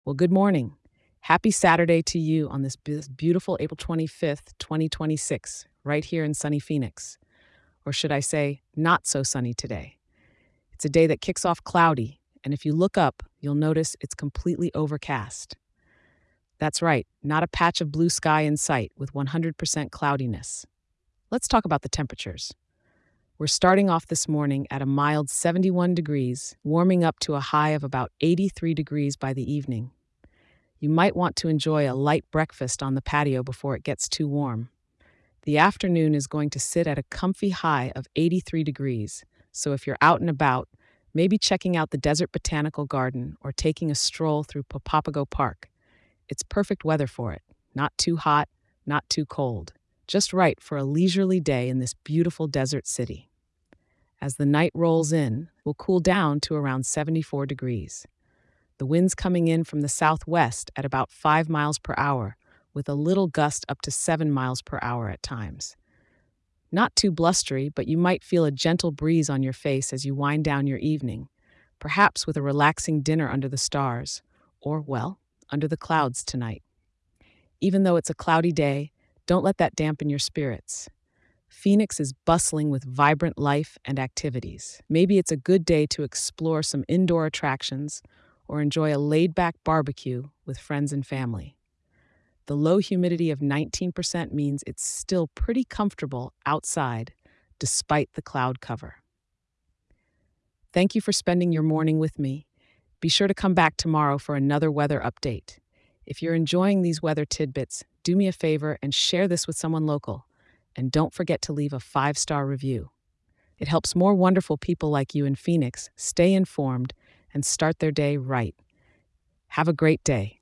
Well, good morning. Happy Saturday to you on this beautiful April 25th, 2026, right here in sunny Phoenix. Or should I say, not so sunny today. It's a day that kicks off cloudy, and if you look up, you'll notice it's completely overcast. That's right, not a patch of blue sky in sight with 100% cloudiness. Let's talk about the temperatures. We're starting off this morning at a mild 71 degrees, warming up to a high of about 83 degrees by the evening. You might want to enjoy a light breakfast on the patio before it gets too warm. The afternoon is going to sit at a comfy high of 83 degrees, so if you're out and about, maybe checking out the Desert Botanical Garden or taking a stroll through Papago Park. It's perfect weather for it. Not too hot, not too cold. Just right for a leisurely day in this beautiful desert city. As the night rolls in, we'll cool down to around 74 degrees. The wind's coming in from the southwest at about 5 miles per hour, with a little gust up to 7 miles per hour at times. Not too blustery, but you might feel a gentle breeze on your face as you wind down your evening, perhaps with a relaxing dinner under the stars, or, well, under the clouds tonight. Even though it's a cloudy day, don't let that dampen your spirits. Phoenix is bustling with vibrant life and activities. Maybe it's a good day to explore some indoor attractions or enjoy a laid back barbecue with friends and family. The low humidity of 19% means it's still pretty comfortable outside despite the cloud cover. Thank you for spending your morning with me. Be sure to come back tomorrow for another weather update. If you're enjoying these weather tidbits, do me a favor and share this with someone local. And don't forget to leave a 5-star review. It helps more wonderful people like you in Phoenix stay informed and start their day right. Have a great day.